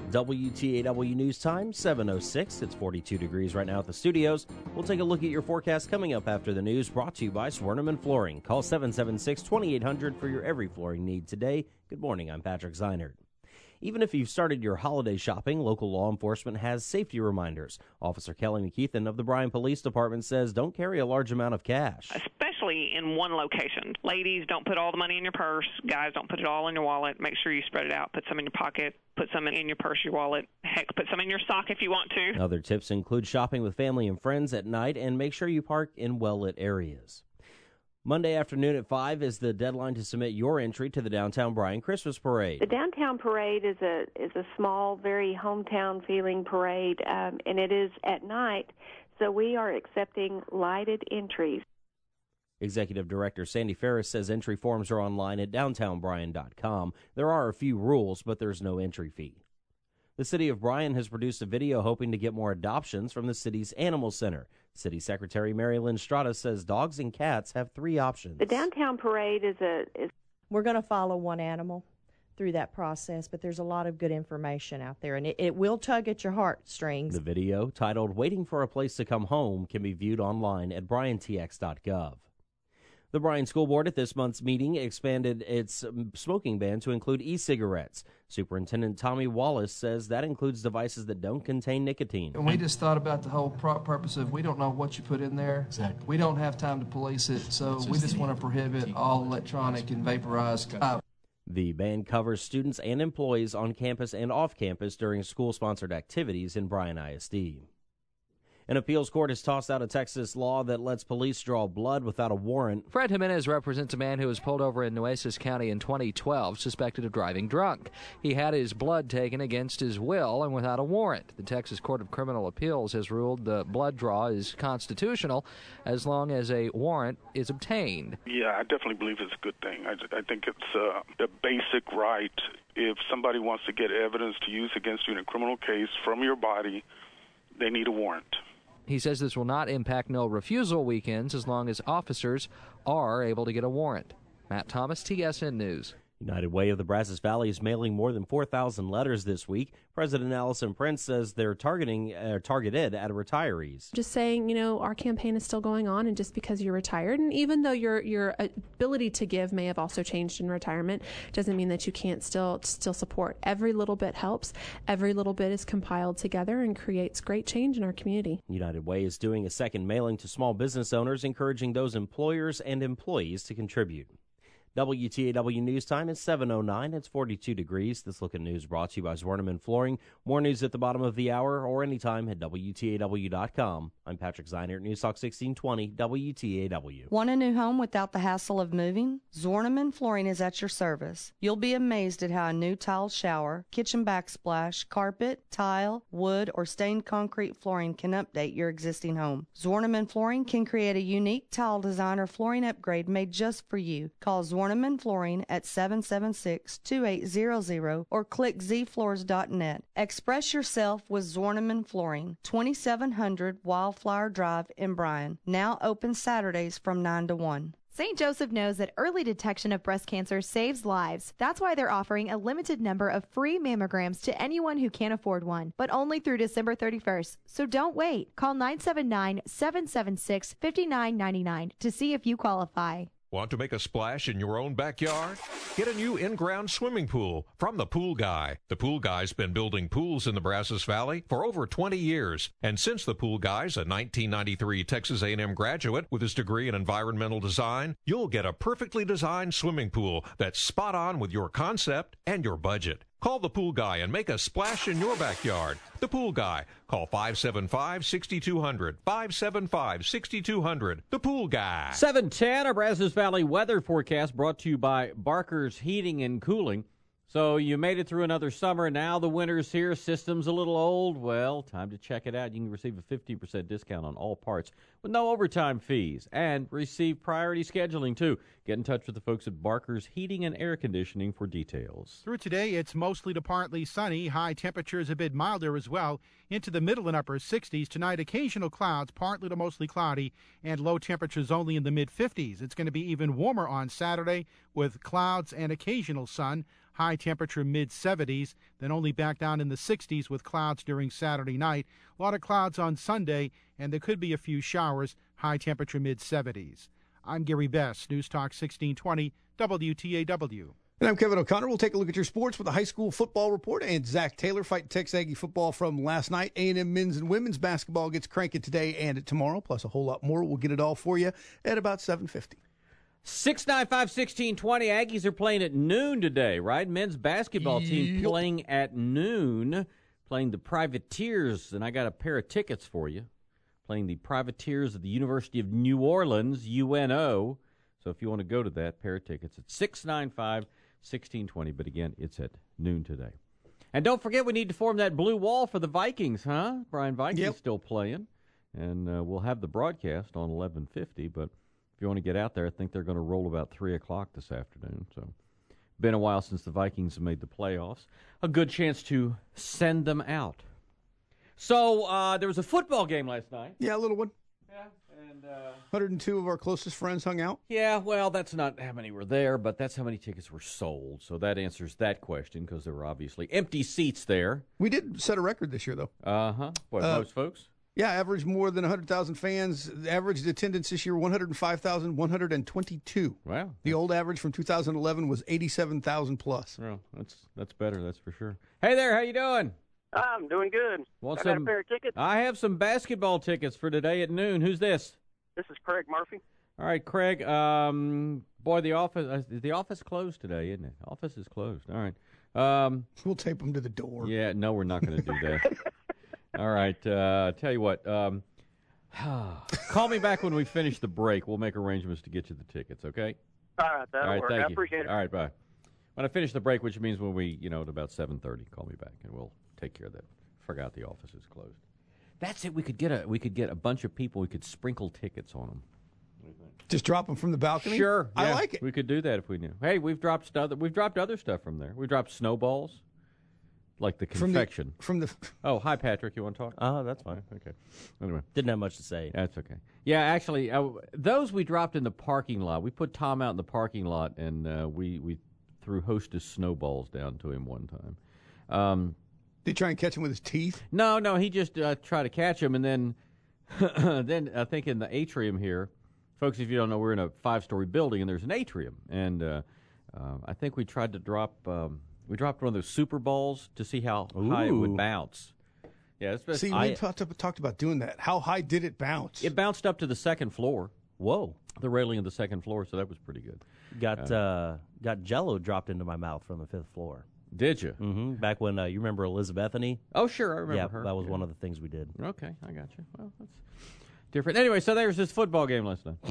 WTAW News Time, 7:06. It's 42 degrees right now at the studios. We'll take a look at your forecast coming up after the news, brought to you by Swerneman Flooring. Call 776-2800 for your every flooring need today. Good morning, I'm Patrick Zeinert. Even if you've started your holiday shopping, local law enforcement has safety reminders. Officer Kelly McKeithen of the Bryan Police Department says don't carry a large amount of cash. Especially in one location. Ladies, don't put all the money in your purse. Guys, don't put it all in your wallet. Make sure you spread it out. Put some in your pocket. Put some in your purse, your wallet. Heck, put some in your sock if you want to. Other tips include shopping with family and friends at night and make sure you park in well-lit areas. Monday afternoon at 5 is the deadline to submit your entry to the Downtown Bryan Christmas Parade. The Downtown Parade is a small, very hometown feeling parade, and it is at night, so we are accepting lighted entries. Executive Director Sandy Ferris says entry forms are online at downtownbryan.com. There are a few rules, but there's no entry fee. The City of Bryan has produced a video hoping to get more adoptions from the city's Animal Center. City Secretary Mary Lynn Strata says dogs and cats have 3 options. The Downtown Parade is We're going to follow one animal through that process, but there's a lot of good information out there, and it will tug at your heartstrings. The video, titled Waiting for a Place to Come Home, can be viewed online at bryantx.gov. The Bryan School Board at this month's meeting expanded its smoking ban to include e-cigarettes. Superintendent Tommy Wallace says that includes devices that don't contain nicotine. And we just thought about the whole purpose of we don't know what you put in there. Exactly. We don't have time to police it, so we just want to prohibit all electronic and vaporized. The ban covers students and employees on campus and off campus during school-sponsored activities in Bryan ISD. An appeals court has tossed out a Texas law that lets police draw blood without a warrant. Fred Jimenez represents a man who was pulled over in Nueces County in 2012, suspected of driving drunk. He had his blood taken against his will and without a warrant. The Texas Court of Criminal Appeals has ruled the blood draw is constitutional as long as a warrant is obtained. Yeah, I definitely believe it's a good thing. I think it's a basic right. If somebody wants to get evidence to use against you in a criminal case from your body, they need a warrant. He says this will not impact no refusal weekends as long as officers are able to get a warrant. Matt Thomas, TSN News. United Way of the Brazos Valley is mailing more than 4,000 letters this week. President Allison Prince says they're targeted at retirees. Just saying, our campaign is still going on, and just because you're retired, and even though your ability to give may have also changed in retirement, doesn't mean that you can't still support. Every little bit helps. Every little bit is compiled together and creates great change in our community. United Way is doing a second mailing to small business owners, encouraging those employers and employees to contribute. WTAW News Time is 7:09. It's 42 degrees. This look at news brought to you by Swerneman Flooring. More news at the bottom of the hour or anytime at WTAW.com. I'm Patrick Zeinert, News Talk 1620, WTAW. Want a new home without the hassle of moving? Swerneman Flooring is at your service. You'll be amazed at how a new tile shower, kitchen backsplash, carpet, tile, wood, or stained concrete flooring can update your existing home. Swerneman Flooring can create a unique tile design or flooring upgrade made just for you. Call Swerneman Flooring at 776-2800 or click zfloors.net. Express yourself with Swerneman Flooring, 2700 Wildflower Drive in Bryan. Now open Saturdays from 9 to 1. St. Joseph knows that early detection of breast cancer saves lives. That's why they're offering a limited number of free mammograms to anyone who can't afford one, but only through December 31st. So don't wait. Call 979-776-5999 to see if you qualify. Want to make a splash in your own backyard? Get a new in-ground swimming pool from The Pool Guy. The Pool Guy's been building pools in the Brazos Valley for over 20 years. And since The Pool Guy's a 1993 Texas A&M graduate with his degree in environmental design, you'll get a perfectly designed swimming pool that's spot on with your concept and your budget. Call The Pool Guy and make a splash in your backyard. The Pool Guy. Call 575-6200. 575-6200. The Pool Guy. 7:10, our Brazos Valley weather forecast brought to you by Barker's Heating and Cooling. So you made it through another summer. Now the winter's here. System's a little old. Well, time to check it out. You can receive a 50% discount on all parts with no overtime fees and receive priority scheduling, too. Get in touch with the folks at Barker's Heating and Air Conditioning for details. Through today, it's mostly to partly sunny. High temperatures a bit milder as well. Into the middle and upper 60s. Tonight, occasional clouds, partly to mostly cloudy, and low temperatures only in the mid-50s. It's going to be even warmer on Saturday with clouds and occasional sun. high temperature mid-70s, then only back down in the 60s with clouds during Saturday night. A lot of clouds on Sunday, and there could be a few showers, high temperature mid-70s. I'm Gary Best, News Talk 1620, WTAW. And I'm Kevin O'Connor. We'll take a look at your sports with a high school football report and Zach Taylor fighting Texas Aggie football from last night. A&M men's and women's basketball gets cranking today and tomorrow, plus a whole lot more. We'll get it all for you at about 7:50. 695-1620. Aggies are playing at noon today, right? Men's basketball team playing at noon, playing the Privateers, and I got a pair of tickets for you. Playing the Privateers of the University of New Orleans, UNO. So if you want to go to that, pair of tickets at 695-1620. But again, it's at noon today. And don't forget, we need to form that blue wall for the Vikings, huh? Brian Vikings still playing. And we'll have the broadcast on 11:50. But if you want to get out there, I think they're going to roll about 3 o'clock this afternoon. So been a while since the Vikings have made the playoffs. A good chance to send them out. So there was a football game last night. Yeah, a little one. Yeah, and 102 of our closest friends hung out. Yeah, well, that's not how many were there, but that's how many tickets were sold. So that answers that question because there were obviously empty seats there. We did set a record this year, though. What, most folks? Yeah, averaged more than 100,000 fans. The average attendance this year, 105,122. Wow. The old average from 2011 was 87,000 plus. Well, that's better, that's for sure. Hey there, how you doing? I'm doing good. Want I got a pair of tickets. I have some basketball tickets for today at noon. Who's this? This is Craig Murphy. All right, Craig. Boy, the office closed today, isn't it? Office is closed. All right. We'll tape them to the door. Yeah, no, we're not going to do that. All right. Tell you what. Call me back when we finish the break. We'll make arrangements to get you the tickets. Okay. All right, that'll work. Thank I you. appreciate it. All right, bye. When I finish the break, which means when we, at about 7:30, call me back and we'll take care of that. Forgot the office is closed. That's it. We could get a bunch of people. We could sprinkle tickets on them. Just drop them from the balcony. Sure, I yeah, like it. We could do that if we knew. Hey, we've dropped other stuff from there. We dropped snowballs, like the confection. Oh, hi Patrick. You want to talk? Oh, that's fine. Okay. Anyway, didn't have much to say. That's okay. Yeah, actually, those we dropped in the parking lot. We put Tom out in the parking lot, and we threw Hostess snowballs down to him one time. Did he try and catch him with his teeth? No, he just tried to catch him, and then I think in the atrium here, folks, if you don't know, we're in a 5-story building, and there's an atrium, and I think we tried to drop we dropped one of those super balls to see how high it would bounce. Yeah, see, we talked about doing that. How high did it bounce? It bounced up to the second floor. Whoa. The railing of the second floor, so that was pretty good. Got Jell-O dropped into my mouth from the 5th floor. Did you? Mm-hmm. Back when you remember Elizabethany? Oh, sure, I remember her. That was one of the things we did. Okay, I got you. Well, that's different. Anyway, so there's this football game last night.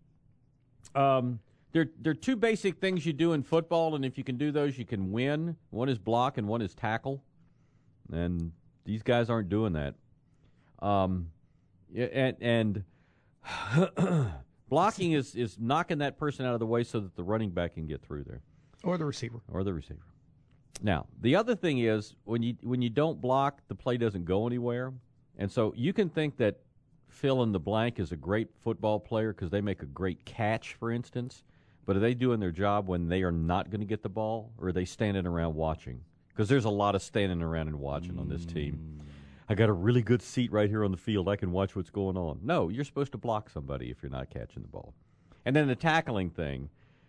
There are two basic things you do in football, and if you can do those, you can win. One is block, and one is tackle. And these guys aren't doing that. And blocking is knocking that person out of the way so that the running back can get through there. Or the receiver. Now, the other thing is when you don't block, the play doesn't go anywhere. And so you can think that fill in the blank is a great football player because they make a great catch, for instance. But are they doing their job when they are not going to get the ball, or are they standing around watching? Because there's a lot of standing around and watching on this team. I got a really good seat right here on the field. I can watch what's going on. No, you're supposed to block somebody if you're not catching the ball. And then the tackling thing.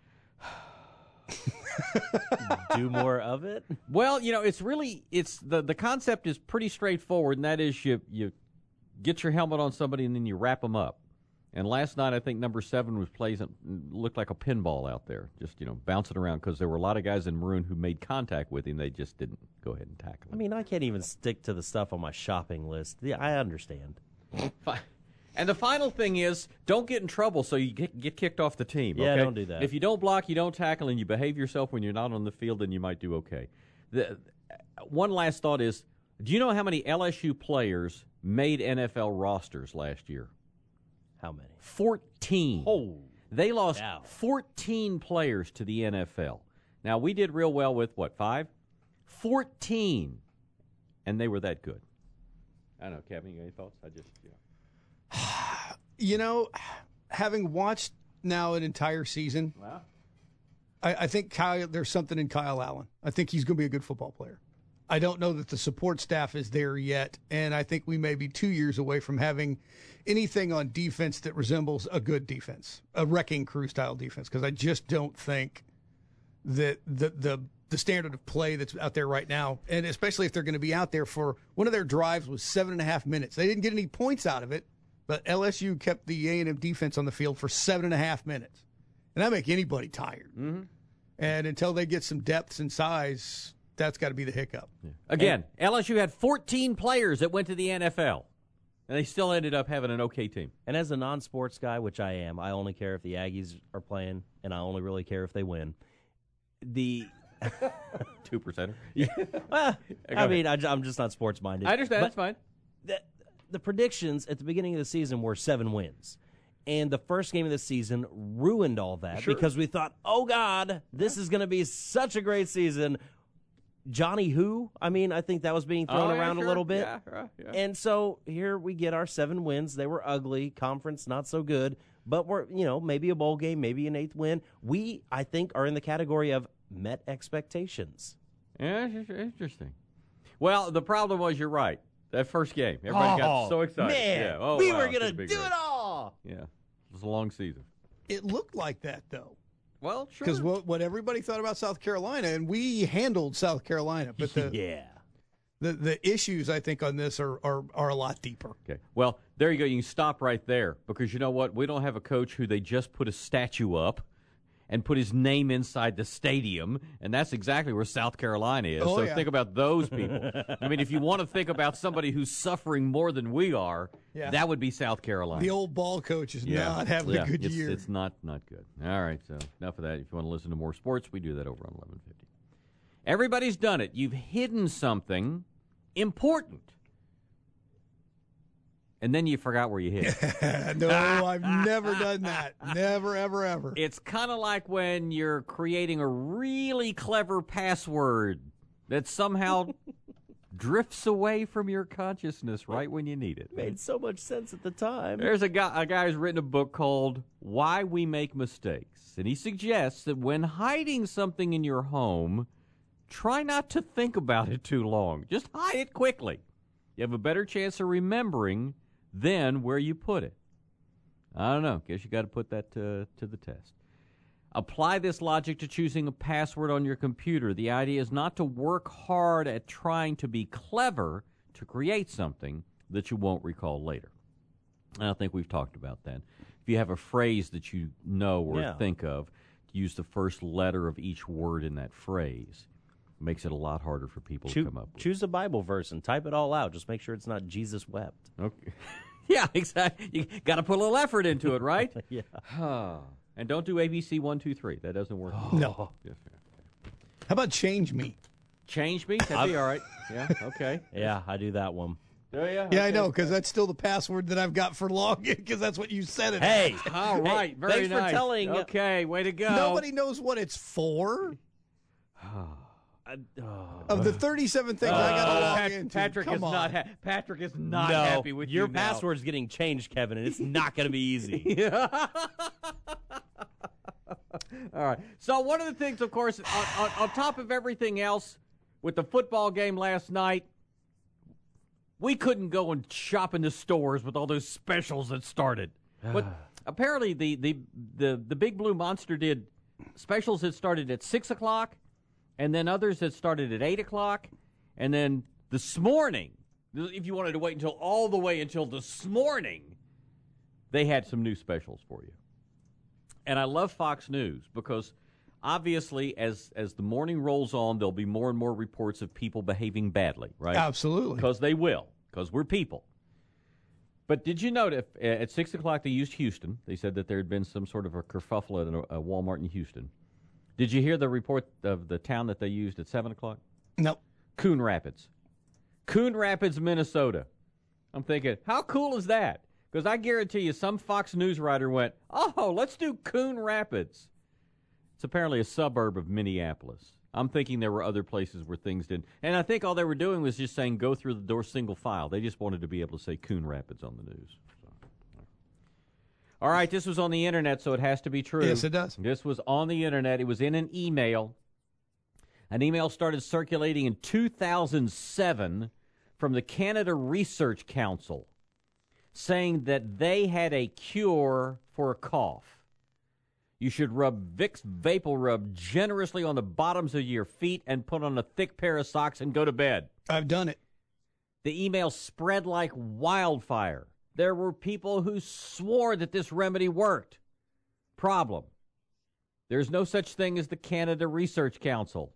Do more of it? Well, it's the concept is pretty straightforward, and that is you get your helmet on somebody and then you wrap them up. And last night I think number 7 was looked like a pinball out there, just bouncing around because there were a lot of guys in maroon who made contact with him. They just didn't go ahead and tackle him. I mean, I can't even stick to the stuff on my shopping list. Yeah, I understand. And the final thing is, don't get in trouble so you get kicked off the team. Yeah, okay? Don't do that. If you don't block, you don't tackle, and you behave yourself when you're not on the field, then you might do okay. One last thought is, do you know how many LSU players made NFL rosters last year? How many? 14. Oh, they lost 14 players to the NFL. Now, we did real well with, 5? 14. And they were that good. I don't know, Kevin, you got any thoughts? Having watched now an entire season, I think there's something in Kyle Allen. I think he's going to be a good football player. I don't know that the support staff is there yet, and I think we may be 2 years away from having anything on defense that resembles a good defense, a wrecking crew style defense, because I just don't think that the standard of play that's out there right now, and especially if they're going to be out there for one of their drives was 7.5 minutes. They didn't get any points out of it, but LSU kept the A&M defense on the field for 7.5 minutes. And that make anybody tired. Mm-hmm. And until they get some depths and size, that's got to be the hiccup. Yeah. Again, LSU had 14 players that went to the NFL, and they still ended up having an okay team. And as a non-sports guy, which I am, I only care if the Aggies are playing, and I only really care if they win. The 2%. Well, I mean, I'm just not sports-minded. I understand. That's fine. The predictions at the beginning of the season were 7 wins. And the first game of the season ruined all that because we thought, oh, God, this is going to be such a great season. Johnny who? I mean, I think that was being thrown around a little bit. Yeah. And so here we get our 7 wins. They were ugly. Conference not so good. But we're, maybe a bowl game, maybe an 8th win. We, I think, are in the category of met expectations. Yeah, interesting. Well, the problem was you're right. That first game, everybody got so excited. Man, we were going to do it all. Yeah, it was a long season. It looked like that, though. Well, sure. Because what everybody thought about South Carolina, and we handled South Carolina, but the issues, I think, on this are a lot deeper. Okay. Well, there you go. You can stop right there because you know what? We don't have a coach who they just put a statue up and put his name inside the stadium, and that's exactly where South Carolina is. Think about those people. I mean, if you want to think about somebody who's suffering more than we are, that would be South Carolina. The old ball coach is not having a good year. It's not good. All right, so enough of that. If you want to listen to more sports, we do that over on 1150. Everybody's done it. You've hidden something important. And then you forgot where you hid it. No, I've never done that. Never, ever, ever. It's kind of like when you're creating a really clever password that somehow drifts away from your consciousness right when you need it. Made so much sense at the time. There's a guy who's written a book called Why We Make Mistakes. And he suggests that when hiding something in your home, try not to think about it too long. Just hide it quickly. You have a better chance of remembering than where you put it. I don't know. Guess you got to put that to the test. Apply this logic to choosing a password on your computer. The idea is not to work hard at trying to be clever to create something that you won't recall later. And I think we've talked about that. If you have a phrase that you know or think of, use the first letter of each word in that phrase. It makes it a lot harder for people to come up with. Choose a Bible verse and type it all out. Just make sure it's not Jesus wept. Okay. Yeah, exactly. You got to put a little effort into it, right? Yeah. And don't do ABC 1, 2, 3. That doesn't work. No. How about Change Me? Change Me? That'd be all right. Yeah, okay. Yeah, I do that one. Oh, yeah? Yeah, I know, because that's still the password that I've got for login, because that's what you said it. Hey! All right, very thanks nice. for telling. Okay, way to go. Nobody knows what it's for. Of the 37 things I got to log into, Patrick is not happy with your you now. password's getting changed, Kevin, and it's not going to be easy. All right. So one of the things, of course, on top of everything else, with the football game last night, we couldn't go and shop in the stores with all those specials that started. But apparently, the Big Blue Monster did specials that started at 6 o'clock. And then others that started at 8 o'clock. And then this morning, if you wanted to wait all the way until this morning, they had some new specials for you. And I love Fox News because obviously as the morning rolls on, there'll be more and more reports of people behaving badly, right? Absolutely. Because they will, because we're people. But did you note at 6 o'clock they used Houston? They said that there had been some sort of a kerfuffle at a Walmart in Houston. Did you hear the report of the town that they used at 7 o'clock? No. Coon Rapids. Coon Rapids, Minnesota. I'm thinking, how cool is that? Because I guarantee you some Fox News writer went, oh, let's do Coon Rapids. It's apparently a suburb of Minneapolis. I'm thinking there were other places where things didn't. And I think all they were doing was just saying go through the door single file. They just wanted to be able to say Coon Rapids on the news. All right, this was on the internet, so it has to be true. Yes, it does. This was on the internet. It was in an email. An email started circulating in 2007 from the Canada Research Council saying that they had a cure for a cough. You should rub Vicks Vapor Rub generously on the bottoms of your feet and put on a thick pair of socks and go to bed. I've done it. The email spread like wildfire. There were people who swore that this remedy worked. Problem: there's no such thing as the Canada Research Council.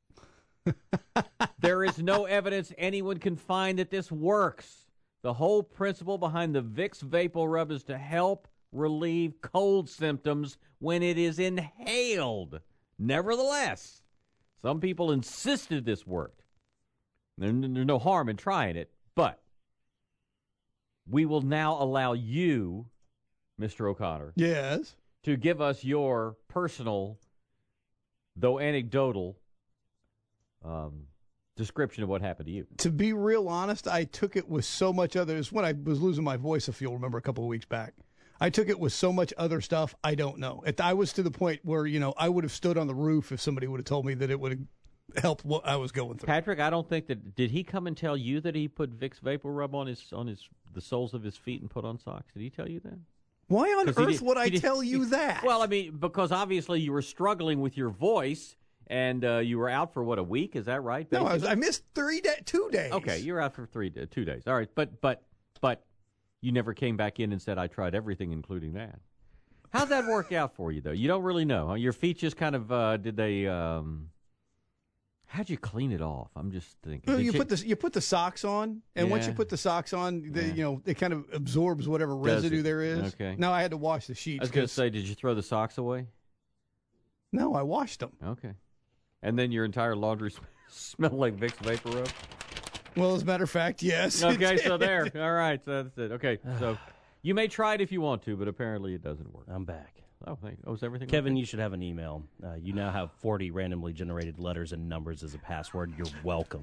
There is no evidence anyone can find that this works. The whole principle behind the Vicks Vapor Rub is to help relieve cold symptoms when it is inhaled. Nevertheless, some people insisted this worked. There's no harm in trying it, but we will now allow you, Mr. O'Connor, yes, to give us your personal, though anecdotal, description of what happened to you. To be real honest, I took it with so much others. When I was losing my voice, if you'll remember, a couple of weeks back, I took it with so much other stuff, I don't know. I was to the point where, I would have stood on the roof if somebody would have told me that it would have helped what I was going through. Patrick, I don't think that, did he come and tell you that he put Vicks Vapor Rub on the soles of his feet and put on socks? Did he tell you that? Why on earth would I tell you that? Well, I mean, because obviously you were struggling with your voice, and you were out for, a week? Is that right? No, I missed 2 days. Okay, you were out for 2 days. All right, but you never came back in and said, I tried everything, including that. How'd that work out for you, though? You don't really know. Huh? Your feet just kind of, how'd you clean it off? I'm just thinking. Well, you put the socks on, and once you put the socks on, it kind of absorbs whatever residue there is. Okay. Now I had to wash the sheets. I was going to say, did you throw the socks away? No, I washed them. Okay. And then your entire laundry smelled like Vicks Vapor Rub? Well, as a matter of fact, yes. Okay, so there. All right, so that's it. Okay, so you may try it if you want to, but apparently it doesn't work. I'm back. Oh, is everything Kevin, okay? you should have an email. You now have 40 randomly generated letters and numbers as a password. You're welcome.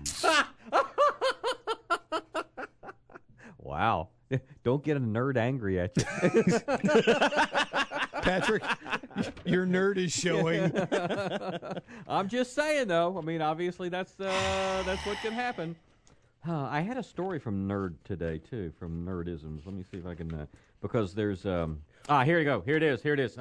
Wow. Don't get a nerd angry at you. Patrick, your nerd is showing. I'm just saying, though. I mean, obviously that's what can happen. I had a story from Nerd today, too, from Nerdisms. Let me see if I can, because there's, here you go. Here it is.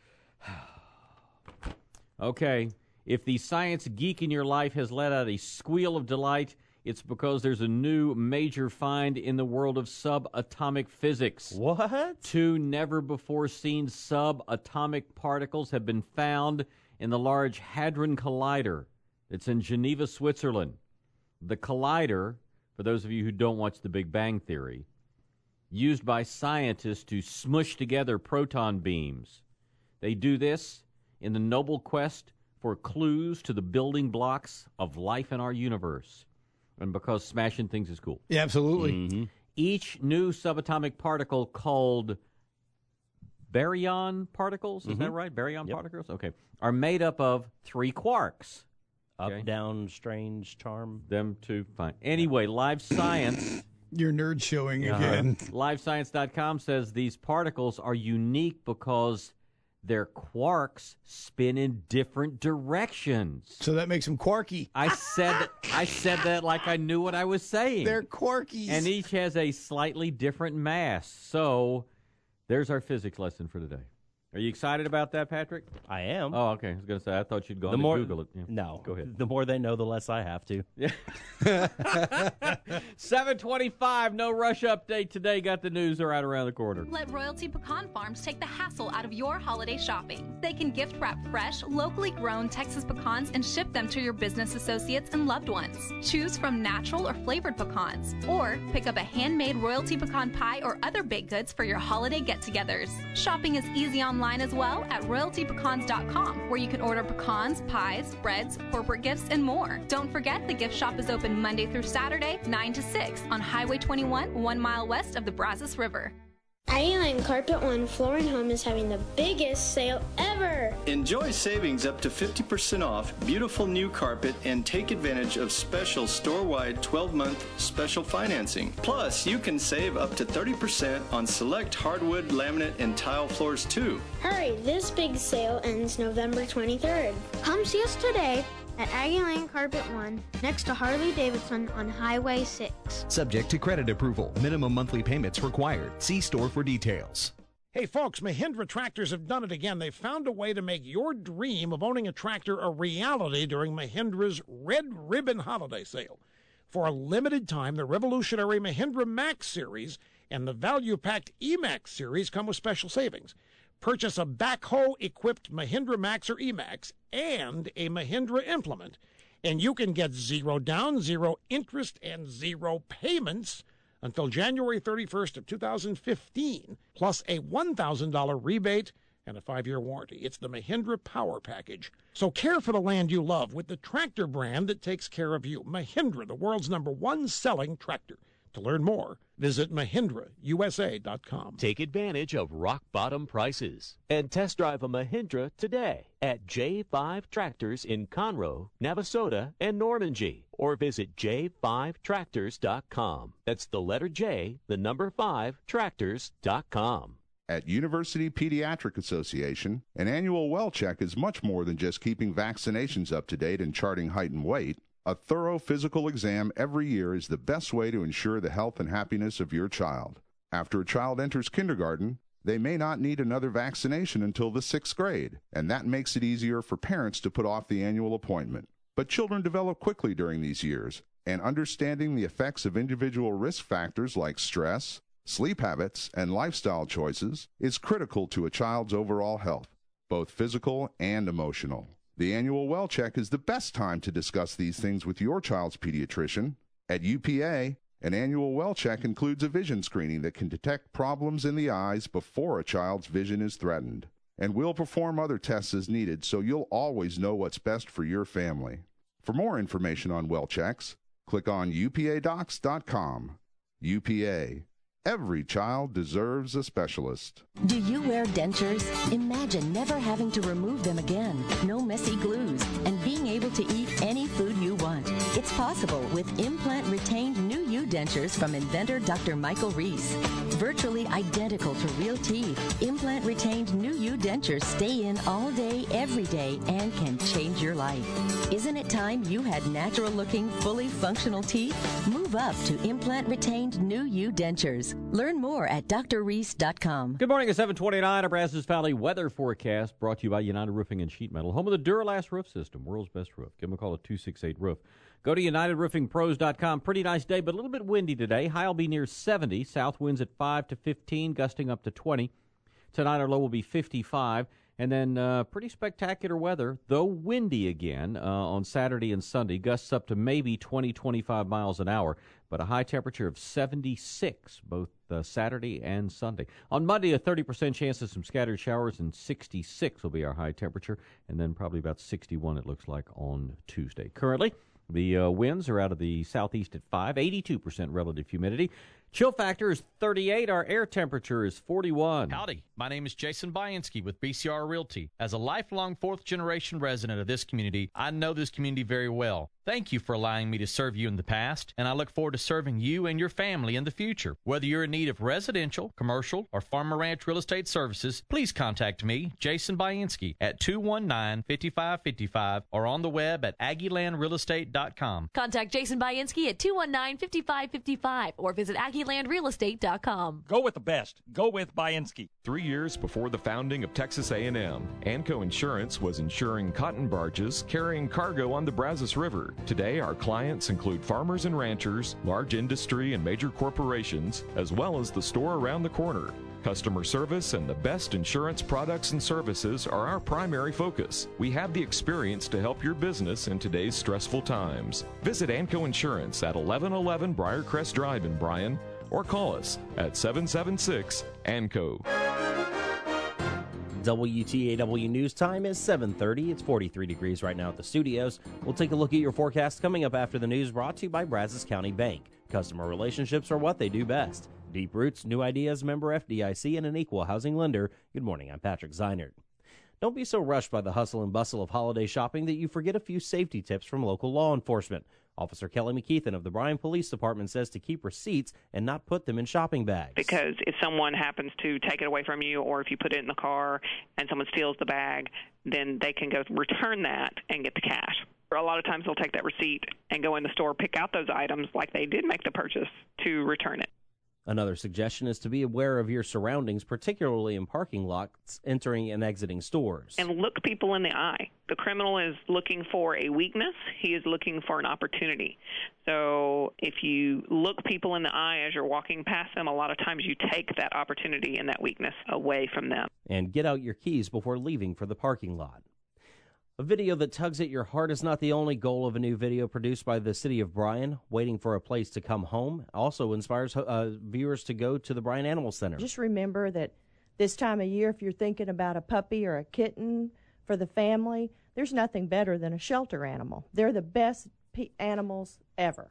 Okay. If the science geek in your life has let out a squeal of delight, it's because there's a new major find in the world of subatomic physics. What? 2 never-before-seen subatomic particles have been found in the Large Hadron Collider. It's in Geneva, Switzerland. The collider, for those of you who don't watch The Big Bang Theory, used by scientists to smush together proton beams. They do this in the noble quest for clues to the building blocks of life in our universe. And because smashing things is cool. Yeah, absolutely. Mm-hmm. Each new subatomic particle called baryon particles, is that right? Baryon particles? Okay. Are made up of 3 quarks. Up, down, strange, charm. Them two, fine. Anyway, Live Science. Your nerd showing again. LiveScience.com says these particles are unique because their quarks spin in different directions. So that makes them quarky. I said that like I knew what I was saying. They're quarkies. And each has a slightly different mass. So there's our physics lesson for today. Are you excited about that, Patrick? I am. Oh, okay. I was going to say, I thought you'd go to Google it. Yeah. No. Go ahead. The more they know, the less I have to. Yeah. 7:25, no rush update today. Got the news right around the corner. Let Royalty Pecan Farms take the hassle out of your holiday shopping. They can gift wrap fresh, locally grown Texas pecans and ship them to your business associates and loved ones. Choose from natural or flavored pecans, or pick up a handmade Royalty Pecan pie or other baked goods for your holiday get-togethers. Shopping is easy online as well at royaltypecans.com, where you can order pecans, pies, breads, corporate gifts, and more. Don't forget, the gift shop is open Monday through Saturday, 9 to 6 on Highway 21, 1 mile west of the Brazos River. Aggie Lane Carpet One Floor & Home is having the biggest sale ever. Enjoy savings up to 50% off beautiful new carpet and take advantage of special store-wide 12-month special financing. Plus, you can save up to 30% on select hardwood, laminate, and tile floors too. Hurry, this big sale ends November 23rd. Come see us today at Aggie Lane Carpet One, next to Harley Davidson on Highway 6. Subject to credit approval. Minimum monthly payments required. See store for details. Hey folks, Mahindra Tractors have done it again. They've found a way to make your dream of owning a tractor a reality during Mahindra's Red Ribbon Holiday Sale. For a limited time, the revolutionary Mahindra Max Series and the value-packed E-Max Series come with special savings. Purchase a backhoe-equipped Mahindra Max or E-Max and a Mahindra implement, and you can get zero down, zero interest, and zero payments until January 31st of 2015, plus a $1,000 rebate and a 5-year warranty. It's the Mahindra Power Package. So care for the land you love with the tractor brand that takes care of you. Mahindra, the world's #1 selling tractor. To learn more, visit MahindraUSA.com. Take advantage of rock-bottom prices and test drive a Mahindra today at J5 Tractors in Conroe, Navasota, and Normandy. Or visit j5tractors.com. That's the letter J, the number 5, tractors.com. At University Pediatric Association, an annual well check is much more than just keeping vaccinations up to date and charting height and weight. A thorough physical exam every year is the best way to ensure the health and happiness of your child. After a child enters kindergarten, they may not need another vaccination until the 6th grade, and that makes it easier for parents to put off the annual appointment. But children develop quickly during these years, and understanding the effects of individual risk factors like stress, sleep habits, and lifestyle choices is critical to a child's overall health, both physical and emotional. The annual well check is the best time to discuss these things with your child's pediatrician. At UPA, an annual well check includes a vision screening that can detect problems in the eyes before a child's vision is threatened. And we'll perform other tests as needed so you'll always know what's best for your family. For more information on well checks, click on upadocs.com. UPA. Every child deserves a specialist. Do you wear dentures? Imagine never having to remove them again. No messy glues. And being able to eat any food you want. It's possible with implant-retained New You dentures from inventor Dr. Michael Reese. Virtually identical to real teeth. Implant-retained New You dentures stay in all day, every day, and can change your life. Isn't it time you had natural-looking, fully functional teeth? Move up to implant-retained New You dentures. Learn more at drreese.com. Good morning at 7:29. A Brazos Valley weather forecast brought to you by United Roofing and Sheet Metal, home of the Duralast roof system, world's best roof. Give them a call at 268-ROOF. Go to UnitedRoofingPros.com. Pretty nice day, but a little bit windy today. High will be near 70. South winds at 5 to 15, gusting up to 20. Tonight our low will be 55. And then pretty spectacular weather, though windy again on Saturday and Sunday. Gusts up to maybe 20, 25 miles an hour, but a high temperature of 76 both Saturday and Sunday. On Monday, a 30% chance of some scattered showers, and 66 will be our high temperature, and then probably about 61 it looks like on Tuesday. Currently, the winds are out of the southeast at 5, 82% relative humidity. Chill factor is 38. Our air temperature is 41. Howdy. My name is Jason Bainski with BCR Realty. As a lifelong fourth-generation resident of this community, I know this community very well. Thank you for allowing me to serve you in the past, and I look forward to serving you and your family in the future. Whether you're in need of residential, commercial, or farm and ranch real estate services, please contact me, Jason Bainski, at 219-5555 or on the web at AggieLandRealEstate.com. Contact Jason Bainski at 219-5555 or visit AggieLandRealEstate.com. Go with the best. Go with Bainski. 3 years before the founding of Texas A&M, Anco Insurance was insuring cotton barges carrying cargo on the Brazos River. Today, our clients include farmers and ranchers, large industry and major corporations, as well as the store around the corner. Customer service and the best insurance products and services are our primary focus. We have the experience to help your business in today's stressful times. Visit Anco Insurance at 1111 Briarcrest Drive in Bryan, or call us at 776-ANCO. WTAW News Time is 7:30. It's 43 degrees right now at the studios. We'll take a look at your forecast coming up after the news, brought to you by Brazos County Bank. Customer relationships are what they do best. Deep Roots, new ideas, member FDIC, and an equal housing lender. Good morning, I'm Patrick Zeinert. Don't be so rushed by the hustle and bustle of holiday shopping that you forget a few safety tips from local law enforcement. Officer Kelly McKeithen of the Bryan Police Department says to keep receipts and not put them in shopping bags. Because if someone happens to take it away from you, or if you put it in the car and someone steals the bag, then they can go return that and get the cash. A lot of times they'll take that receipt and go in the store, pick out those items like they did make the purchase, to return it. Another suggestion is to be aware of your surroundings, particularly in parking lots, entering and exiting stores. And look people in the eye. The criminal is looking for a weakness. He is looking for an opportunity. So if you look people in the eye as you're walking past them, a lot of times you take that opportunity and that weakness away from them. And get out your keys before leaving for the parking lot. A video that tugs at your heart is not the only goal of a new video produced by the city of Bryan. Waiting for a place to come home also inspires viewers to go to the Bryan Animal Center. Just remember that this time of year, if you're thinking about a puppy or a kitten for the family, there's nothing better than a shelter animal. They're the best animals ever.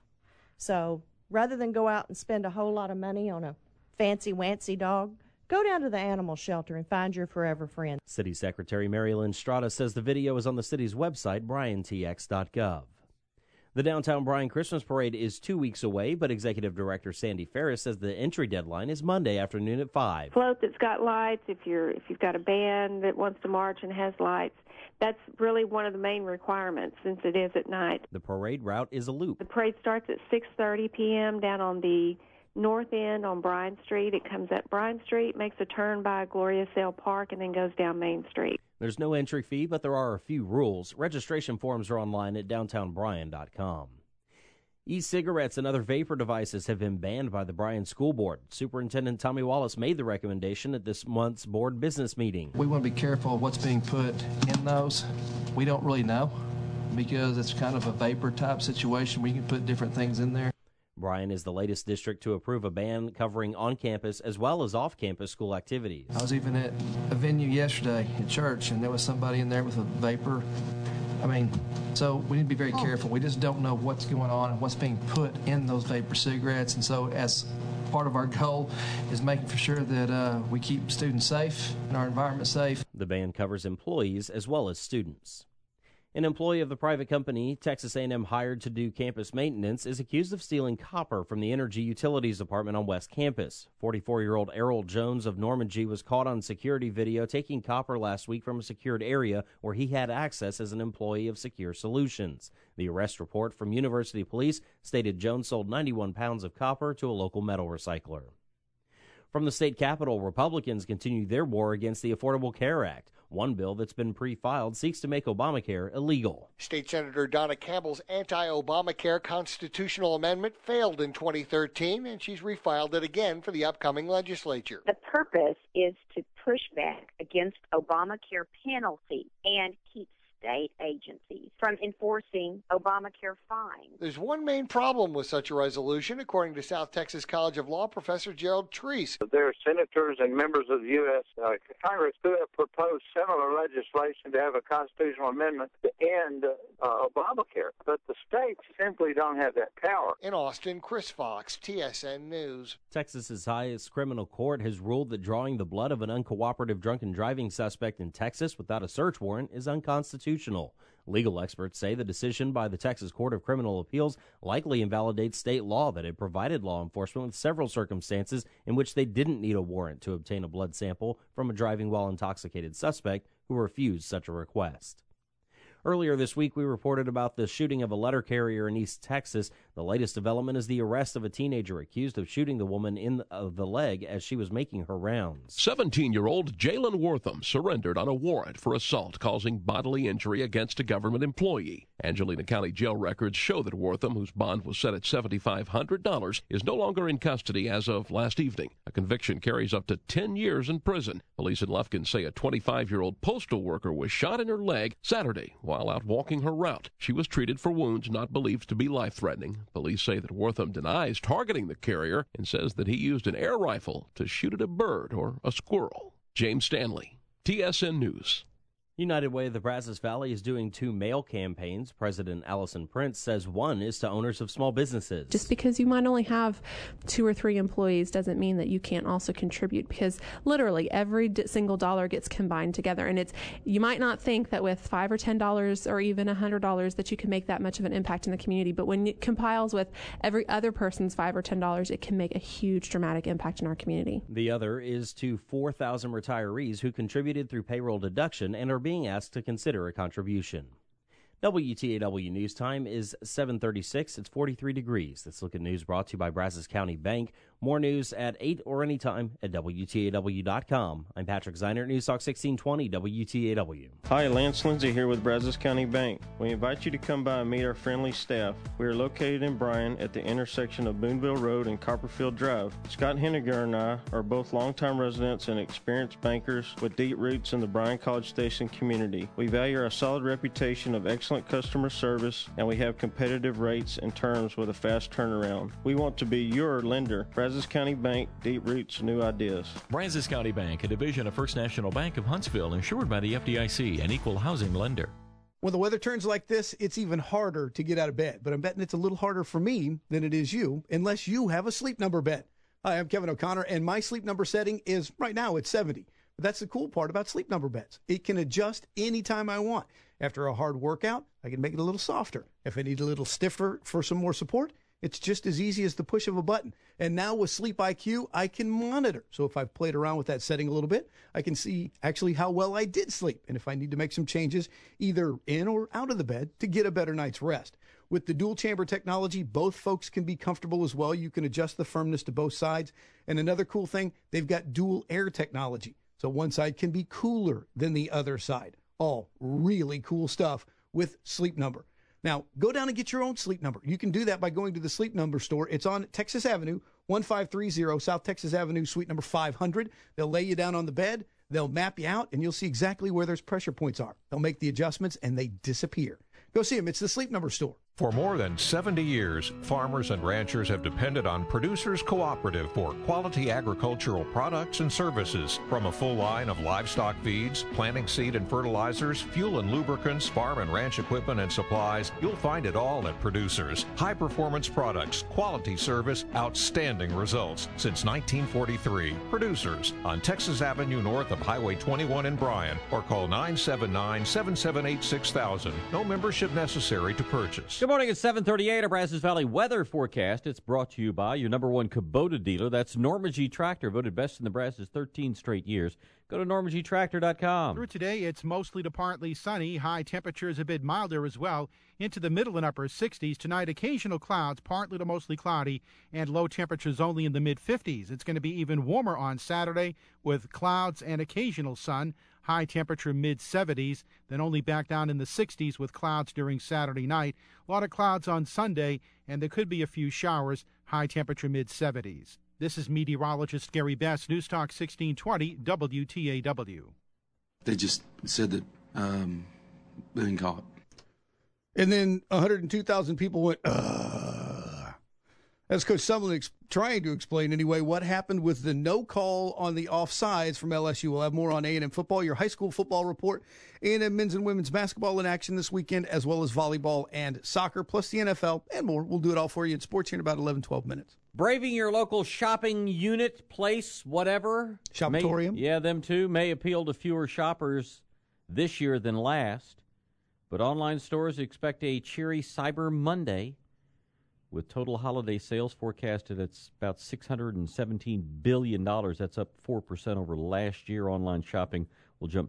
So rather than go out and spend a whole lot of money on a fancy-wancy dog, go down to the animal shelter and find your forever friend. City Secretary Mary Lynn Strada says the video is on the city's website, bryantx.gov. The downtown Bryan Christmas Parade is 2 weeks away, but Executive Director Sandy Ferris says the entry deadline is Monday afternoon at 5. Float that's got lights, if you've got a band that wants to march and has lights, that's really one of the main requirements since it is at night. The parade route is a loop. The parade starts at 6:30 p.m. down on the north end on Bryan Street. It comes up Bryan Street, makes a turn by Gloria Sale Park, and then goes down Main Street. There's no entry fee, but there are a few rules. Registration forms are online at downtownbryan.com. E-cigarettes and other vapor devices have been banned by the Bryan School Board. Superintendent Tommy Wallace made the recommendation at this month's board business meeting. We want to be careful of what's being put in those. We don't really know because it's kind of a vapor type situation where you can put different things in there. Bryan is the latest district to approve a ban covering on-campus as well as off-campus school activities. I was even at a venue yesterday at church, and there was somebody in there with a vapor. So we need to be very careful. We just don't know what's going on and what's being put in those vapor cigarettes. And so as part of our goal is making for sure that we keep students safe and our environment safe. The ban covers employees as well as students. An employee of the private company Texas A&M hired to do campus maintenance is accused of stealing copper from the Energy Utilities Department on West Campus. 44-year-old Errol Jones of Normandy was caught on security video taking copper last week from a secured area where he had access as an employee of Secure Solutions. The arrest report from University Police stated Jones sold 91 pounds of copper to a local metal recycler. From the state capitol, Republicans continue their war against the Affordable Care Act. One bill that's been pre-filed seeks to make Obamacare illegal. State Senator Donna Campbell's anti-Obamacare constitutional amendment failed in 2013, and she's refiled it again for the upcoming legislature. The purpose is to push back against Obamacare penalty and keep state agencies from enforcing Obamacare fines. There's one main problem with such a resolution, according to South Texas College of Law professor Gerald Treese. There are senators and members of the U.S. Congress who have proposed similar legislation to have a constitutional amendment to end Obamacare, but the states simply don't have that power. In Austin, Chris Fox, TSN News. Texas's highest criminal court has ruled that drawing the blood of an uncooperative drunken driving suspect in Texas without a search warrant is unconstitutional. Legal experts say the decision by the Texas Court of Criminal Appeals likely invalidates state law that had provided law enforcement with several circumstances in which they didn't need a warrant to obtain a blood sample from a driving while intoxicated suspect who refused such a request. Earlier this week, we reported about the shooting of a letter carrier in East Texas. The latest development is the arrest of a teenager accused of shooting the woman in the leg as she was making her rounds. 17-year-old Jalen Wortham surrendered on a warrant for assault causing bodily injury against a government employee. Angelina County jail records show that Wortham, whose bond was set at $7,500, is no longer in custody as of last evening. A conviction carries up to 10 years in prison. Police in Lufkin say a 25-year-old postal worker was shot in her leg Saturday while out walking her route. She was treated for wounds not believed to be life-threatening. Police say that Wortham denies targeting the carrier and says that he used an air rifle to shoot at a bird or a squirrel. James Stanley, TSN News. United Way of the Brazos Valley is doing 2 mail campaigns. President Allison Prince says one is to owners of small businesses. Just because you might only have 2 or 3 employees doesn't mean that you can't also contribute, because literally every single dollar gets combined together. And you might not think that with $5 or $10 or even $100 that you can make that much of an impact in the community, but when it compiles with every other person's $5 or $10, it can make a huge dramatic impact in our community. The other is to 4,000 retirees who contributed through payroll deduction and are being asked to consider a contribution. WTAW News Time is 7:36. It's 43 degrees. This Look at News brought to you by Brazos County Bank. More news at 8 or anytime at WTAW.com. I'm Patrick Zeinert, News Talk 1620 WTAW. Hi, Lance Lindsay here with Brazos County Bank. We invite you to come by and meet our friendly staff. We are located in Bryan at the intersection of Boonville Road and Copperfield Drive. Scott Henniger and I are both longtime residents and experienced bankers with deep roots in the Bryan College Station community. We value our solid reputation of excellent customer service, and we have competitive rates and terms with a fast turnaround. We want to be your lender. Brazos County Bank, deep roots, new ideas. Brazos County Bank, a division of First National Bank of Huntsville, insured by the FDIC, an equal housing lender. When the weather turns like this, it's even harder to get out of bed. But I'm betting it's a little harder for me than it is you, unless you have a Sleep Number bed. Hi, I'm Kevin O'Connor, and my Sleep Number setting is, right now, it's 70. But that's the cool part about Sleep Number beds. It can adjust anytime I want. After a hard workout, I can make it a little softer. If I need a little stiffer for some more support, it's just as easy as the push of a button. And now with Sleep IQ, I can monitor. So if I've played around with that setting a little bit, I can see actually how well I did sleep, and if I need to make some changes either in or out of the bed to get a better night's rest. With the dual chamber technology, both folks can be comfortable as well. You can adjust the firmness to both sides. And another cool thing, they've got dual air technology. So one side can be cooler than the other side. All really cool stuff with Sleep Number. Now, go down and get your own Sleep Number. You can do that by going to the Sleep Number store. It's on Texas Avenue, 1530 South Texas Avenue, suite number 500. They'll lay you down on the bed. They'll map you out, and you'll see exactly where those pressure points are. They'll make the adjustments, and they disappear. Go see them. It's the Sleep Number store. For more than 70 years, farmers and ranchers have depended on Producers Cooperative for quality agricultural products and services. From a full line of livestock feeds, planting seed and fertilizers, fuel and lubricants, farm and ranch equipment and supplies, you'll find it all at Producers. High-performance products, quality service, outstanding results. Since 1943, Producers on Texas Avenue north of Highway 21 in Bryan, or call 979-778-6000. No membership necessary to purchase. Good morning, it's 7:38. Our Brazos Valley weather forecast. It's brought to you by your number one Kubota dealer. That's Norman G. Tractor, voted best in the Brazos 13 straight years. Go to normangtractor.com. Through today, it's mostly to partly sunny. High temperatures a bit milder as well. Into the middle and upper 60s. Tonight, occasional clouds, partly to mostly cloudy, and low temperatures only in the mid-50s. It's going to be even warmer on Saturday with clouds and occasional sun. High temperature mid-70s, then only back down in the 60s with clouds during Saturday night. A lot of clouds on Sunday, and there could be a few showers. High temperature mid-70s. This is meteorologist Gary Best, News Talk 1620 WTAW. They just said that they didn't call it. And then 102,000 people went, That's Coach Sumlin trying to explain anyway what happened with the no call on the offsides from LSU. We'll have more on A&M football, your high school football report, A&M men's and women's basketball in action this weekend, as well as volleyball and soccer, plus the NFL and more. We'll do it all for you in sports here in about 11, 12 minutes. Braving your local shopping unit, place, whatever. Shopatorium. Them too, may appeal to fewer shoppers this year than last. But online stores expect a cheery Cyber Monday, with total holiday sales forecasted at about $617 billion. That's up 4% over last year. Online shopping will jump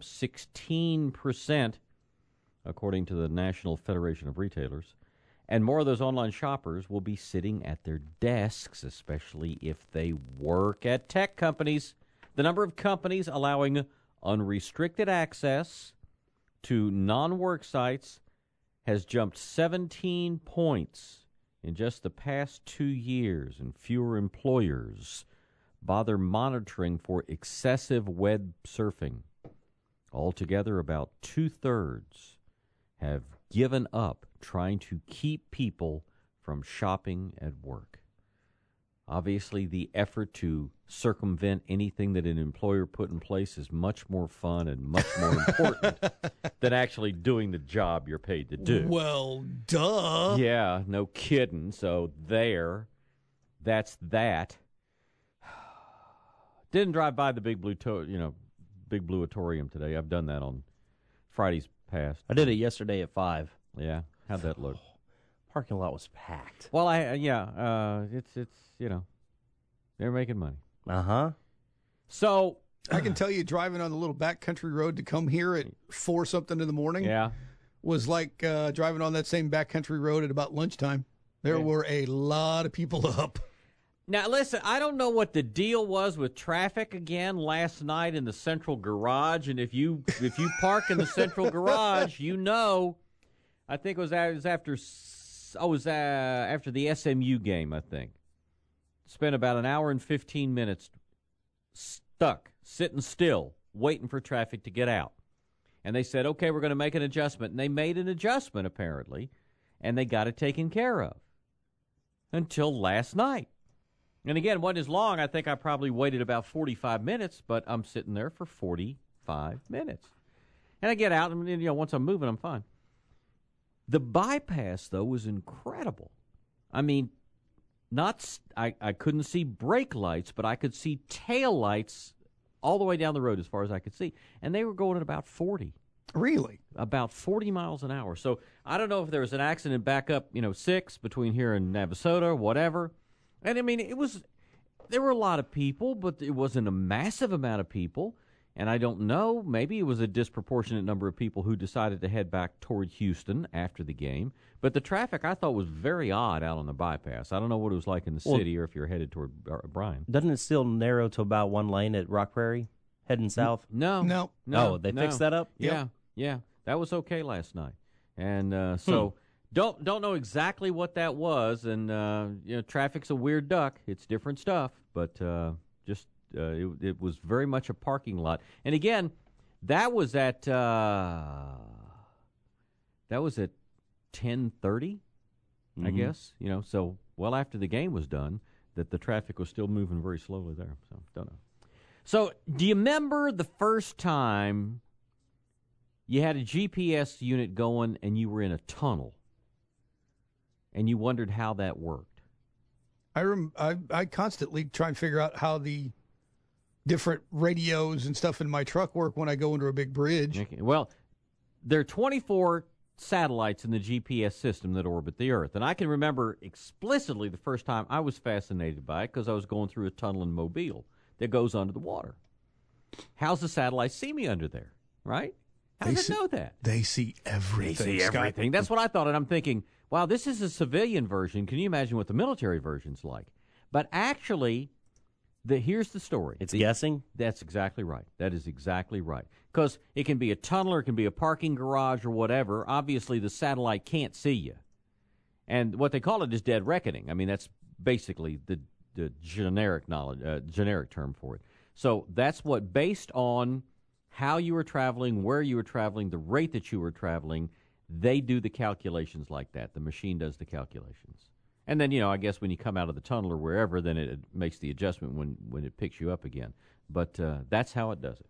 16%, according to the National Federation of Retailers. And more of those online shoppers will be sitting at their desks, especially if they work at tech companies. The number of companies allowing unrestricted access to non-work sites has jumped 17 points in just the past 2 years, and fewer employers bother monitoring for excessive web surfing. Altogether, about 2/3 have given up trying to keep people from shopping at work. Obviously, the effort to circumvent anything that an employer put in place is much more fun and much more important than actually doing the job you're paid to do. Well, duh. Yeah, no kidding. So that's that. Didn't drive by the Big Blue Auditorium today. I've done that on Fridays past. I did it yesterday at 5. Yeah, how'd that look? Parking lot was packed. Well, it's they're making money. So I can tell you, driving on the little backcountry road to come here at 4-something in the morning, was like driving on that same backcountry road at about lunchtime. There were a lot of people up. Now, listen, I don't know what the deal was with traffic again last night in the central garage, and if you park in the central garage, I think it was after the SMU game, I think. Spent about an hour and 15 minutes stuck, sitting still, waiting for traffic to get out. And they said, okay, we're going to make an adjustment. And they made an adjustment, apparently, and they got it taken care of until last night. And again, it wasn't as long. I think I probably waited about 45 minutes, but I'm sitting there for 45 minutes. And I get out, and once I'm moving, I'm fine. The bypass, though, was incredible. I mean, I couldn't see brake lights, but I could see tail lights all the way down the road as far as I could see. And they were going at about 40. Really? About 40 miles an hour. So I don't know if there was an accident back up, 6 between here and Navasota or whatever. And, I mean, there were a lot of people, but it wasn't a massive amount of people. And I don't know, maybe it was a disproportionate number of people who decided to head back toward Houston after the game. But the traffic, I thought, was very odd out on the bypass. I don't know what it was like in the city or if you're headed toward Bryan. Doesn't it still narrow to about one lane at Rock Prairie, heading south? No. Oh, they fixed that up? Yeah. That was okay last night. And so don't know exactly what that was. And, traffic's a weird duck. It's different stuff. But it was very much a parking lot. And again, that was at 10:30, I guess. So well after the game was done, that the traffic was still moving very slowly there. So don't know. So do you remember the first time you had a GPS unit going and you were in a tunnel, and you wondered how that worked? I constantly try and figure out how the different radios and stuff in my truck work when I go under a big bridge. Okay. Well, there are 24 satellites in the GPS system that orbit the Earth. And I can remember explicitly the first time I was fascinated by it because I was going through a tunnel in Mobile that goes under the water. How's the satellite see me under there, right? How does it know that? They see everything. Everything. That's what I thought. And I'm thinking, wow, this is a civilian version. Can you imagine what the military version's like? But actually, here's the story. It's guessing? That's exactly right. That is exactly right. Because it can be a tunnel or it can be a parking garage or whatever. Obviously, the satellite can't see you. And what they call it is dead reckoning. I mean, that's basically the generic term for it. So that's what, based on how you were traveling, where you were traveling, the rate that you were traveling, they do the calculations like that. The machine does the calculations. And then, I guess when you come out of the tunnel or wherever, then it makes the adjustment when it picks you up again. But that's how it does it.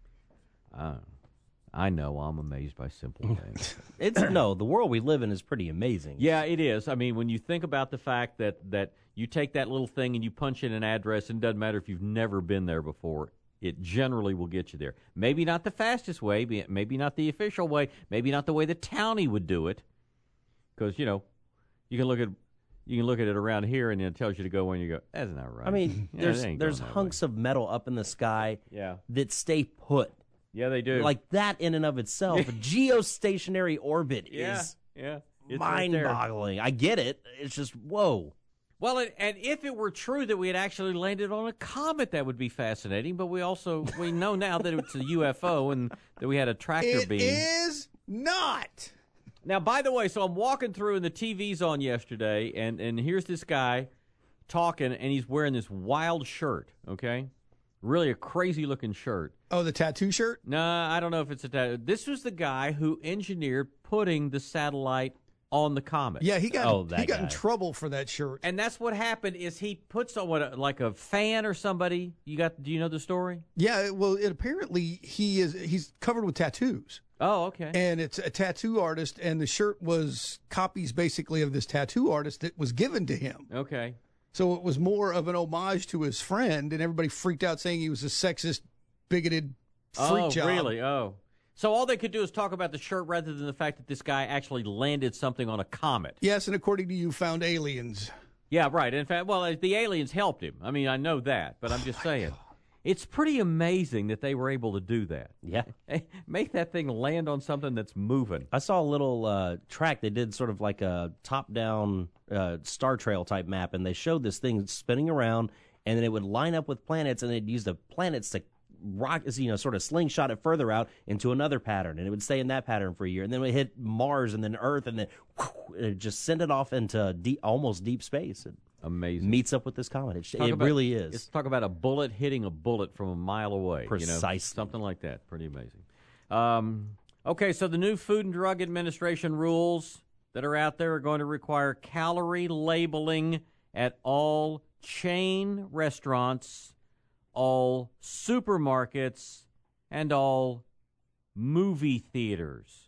I know I'm amazed by simple things. The world we live in is pretty amazing. Yeah, it is. I mean, when you think about the fact that you take that little thing and you punch in an address, and it doesn't matter if you've never been there before, it generally will get you there. Maybe not the fastest way, maybe not the official way, maybe not the way the townie would do it. Because, you can look at it around here, and it tells you to go when you go, that's not right. I mean, there's hunks of metal up in the sky that stay put. Yeah, they do. Like that in and of itself, a geostationary orbit is mind-boggling. Right, I get it. It's just, whoa. Well, and if it were true that we had actually landed on a comet, that would be fascinating. But we know now that it's a UFO and that we had a tractor beam. It is not. Now, by the way, so I'm walking through and the TV's on yesterday, and here's this guy talking, and he's wearing this wild shirt, okay? Really a crazy-looking shirt. Oh, the tattoo shirt? No, I don't know if it's a tattoo. This was the guy who engineered putting the satellite on the Comet. Yeah, he got that guy. in trouble for that shirt. And that's what happened is he puts on like a fan or somebody. Do you know the story? Yeah, well, apparently he's covered with tattoos. Oh, okay. And it's a tattoo artist, and the shirt was copies basically of this tattoo artist that was given to him. Okay. So it was more of an homage to his friend, and everybody freaked out saying he was a sexist, bigoted freak job. Oh, really? Oh. So all they could do is talk about the shirt rather than the fact that this guy actually landed something on a comet. Yes, and according to you, found aliens. Yeah, right. In fact, well, the aliens helped him. I mean, I know that, but I'm just saying. It's pretty amazing that they were able to do that. Yeah. Make that thing land on something that's moving. I saw a little track. They did sort of like a top-down Star Trail type map, and they showed this thing spinning around, and then it would line up with planets, and they'd use the planets to sort of slingshot it further out into another pattern, and it would stay in that pattern for a year, and then it would hit Mars and then Earth, and then it just send it off into almost deep space. It amazing. Meets up with this comet. It really is. Let's talk about a bullet hitting a bullet from a mile away. Precisely. Something like that. Pretty amazing. Okay, so the new Food and Drug Administration rules that are out there are going to require calorie labeling at all chain restaurants, all supermarkets, and all movie theaters.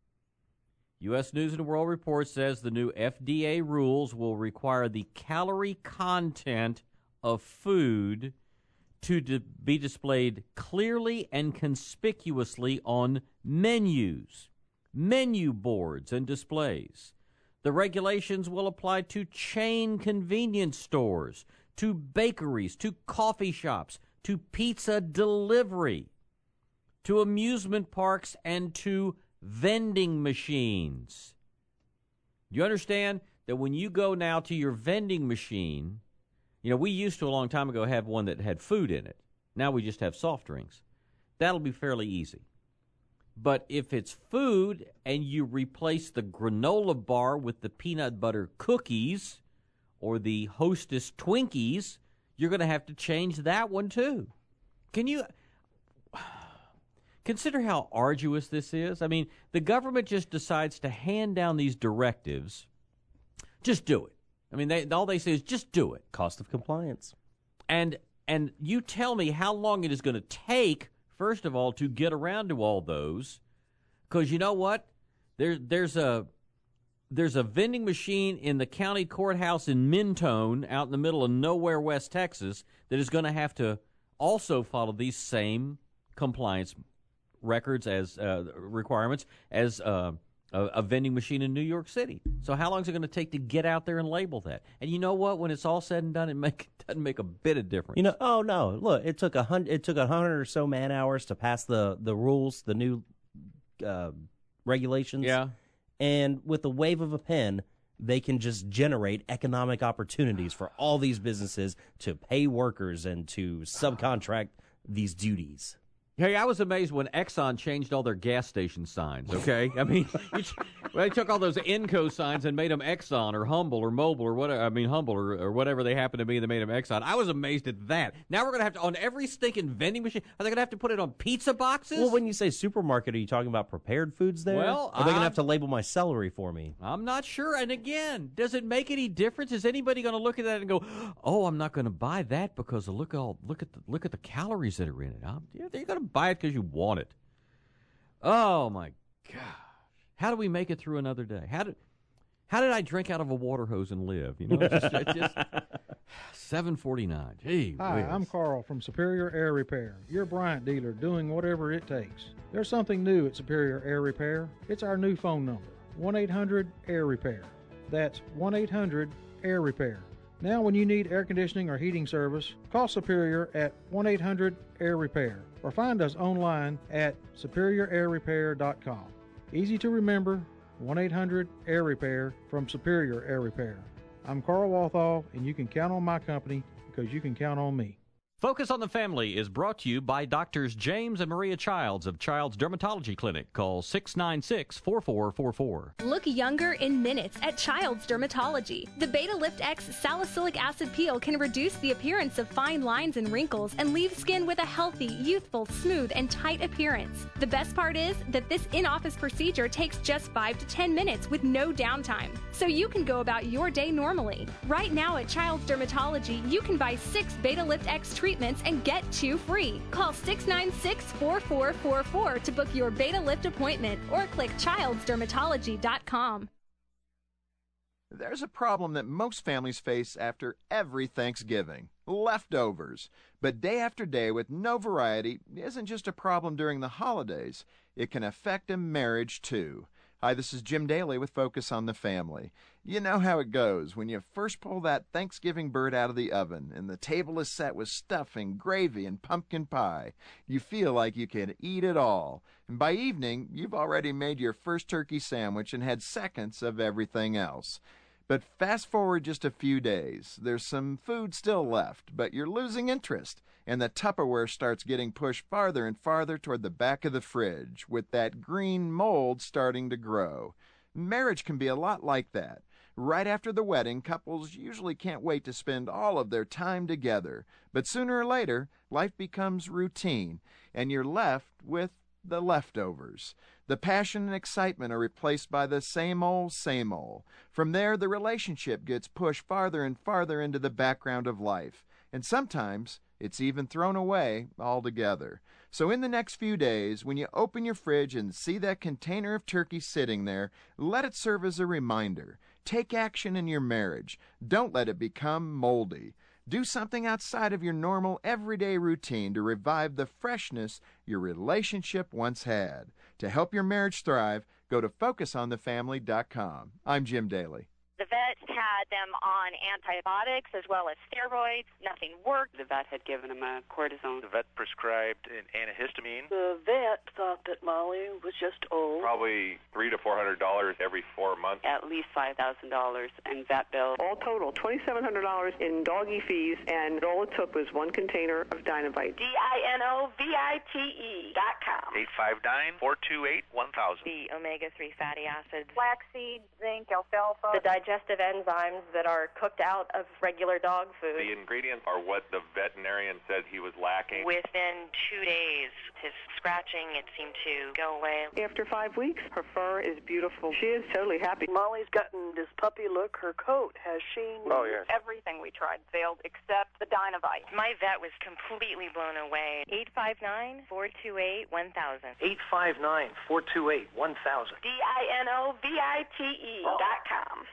U.S. News & World Report says the new FDA rules will require the calorie content of food to be displayed clearly and conspicuously on menus, menu boards, and displays. The regulations will apply to chain convenience stores, to bakeries, to coffee shops, to pizza delivery, to amusement parks, and to vending machines. Do you understand that when you go now to your vending machine, we used to a long time ago have one that had food in it. Now we just have soft drinks. That'll be fairly easy. But if it's food and you replace the granola bar with the peanut butter cookies or the Hostess Twinkies, you're going to have to change that one too. Can you consider how arduous this is? I mean, the government just decides to hand down these directives. Just do it. I mean, all they say is just do it. Cost of compliance. And you tell me how long it is going to take, first of all, to get around to all those. Because you know what? There's a vending machine in the county courthouse in Mentone out in the middle of nowhere, West Texas, that is going to have to also follow these same compliance records as requirements as a vending machine in New York City. So how long is it going to take to get out there and label that? And you know what? When it's all said and done, it doesn't make a bit of difference. Oh no! Look, it took 100 or so man hours to pass the rules, the new regulations. Yeah. And with the wave of a pen, they can just generate economic opportunities for all these businesses to pay workers and to subcontract these duties. Hey, I was amazed when Exxon changed all their gas station signs, okay? I mean, they took all those Enco signs and made them Exxon or Humble or Mobile or whatever. I mean, Humble or whatever they happen to be, they made them Exxon. I was amazed at that. Now we're going to have to, on every stinking vending machine, are they going to have to put it on pizza boxes? Well, when you say supermarket, are you talking about prepared foods there? Well, are they going to have to label my celery for me? I'm not sure. And again, does it make any difference? Is anybody going to look at that and go, "Oh, I'm not going to buy that because look at the calories that are in it"? They're going to buy it because you want it. Oh my gosh! How do we make it through another day? How did I drink out of a water hose and live? Just 7:49. Gee Hi, whiz. I'm Carl from Superior Air Repair, your Bryant dealer doing whatever it takes. There's something new at Superior Air Repair. It's our new phone number, 1-800-AIR-REPAIR. That's 1-800-AIR-REPAIR. Now when you need air conditioning or heating service, call Superior at 1-800-AIR-REPAIR or find us online at superiораirrepair.com. Easy to remember, 1-800-AIR-REPAIR from Superior Air Repair. I'm Carl Walthall, and you can count on my company because you can count on me. Focus on the Family is brought to you by Doctors James and Maria Childs of Child's Dermatology Clinic. Call 696-4444. Look younger in minutes at Child's Dermatology. The Beta Lift X salicylic acid peel can reduce the appearance of fine lines and wrinkles and leave skin with a healthy, youthful, smooth, and tight appearance. The best part is that this in-office procedure takes just 5 to 10 minutes with no downtime, so you can go about your day normally. Right now at Child's Dermatology, you can buy 6 Beta Lift X treatments and get 2 free. Call 696-4444 to book your Beta Lift appointment or click childsdermatology.com. There's a problem that most families face after every Thanksgiving: leftovers. But day after day with no variety isn't just a problem during the holidays. It can affect a marriage too. Hi, this is Jim Daly with Focus on the Family. You know how it goes when you first pull that Thanksgiving bird out of the oven and the table is set with stuffing, gravy, and pumpkin pie. You feel like you can eat it all. And by evening, you've already made your first turkey sandwich and had seconds of everything else. But fast forward just a few days. There's some food still left, but you're losing interest, and the Tupperware starts getting pushed farther and farther toward the back of the fridge, with that green mold starting to grow. Marriage can be a lot like that. Right after the wedding, couples usually can't wait to spend all of their time together. But sooner or later, life becomes routine, and you're left with the leftovers. The passion and excitement are replaced by the same old, same old. From there, the relationship gets pushed farther and farther into the background of life. And sometimes it's even thrown away altogether. So in the next few days, when you open your fridge and see that container of turkey sitting there, let it serve as a reminder. Take action in your marriage. Don't let it become moldy. Do something outside of your normal everyday routine to revive the freshness your relationship once had. To help your marriage thrive, go to FocusOnTheFamily.com. I'm Jim Daly. The vet had them on antibiotics as well as steroids. Nothing worked. The vet had given him a cortisone. The vet prescribed an antihistamine. The vet thought that Molly was just old. Probably $300 to $400 every 4 months. At least $5,000 in vet bills. All total, $2,700 in doggy fees, and all it took was one container of Dinovite. DINOVITE.com. 859-428-1000. The omega-3 fatty acids. Flaxseed, zinc, alfalfa. The digestive enzymes that are cooked out of regular dog food. The ingredients are what the veterinarian said he was lacking. Within 2 days, his scratching, it seemed to go away. After 5 weeks, her fur is beautiful. She is totally happy. Molly's gotten this puppy look. Her coat has sheen. Oh, yes. Everything we tried failed except the Dinovite. My vet was completely blown away. 859-428-1000. 859-428-1000. DINOVITE.com.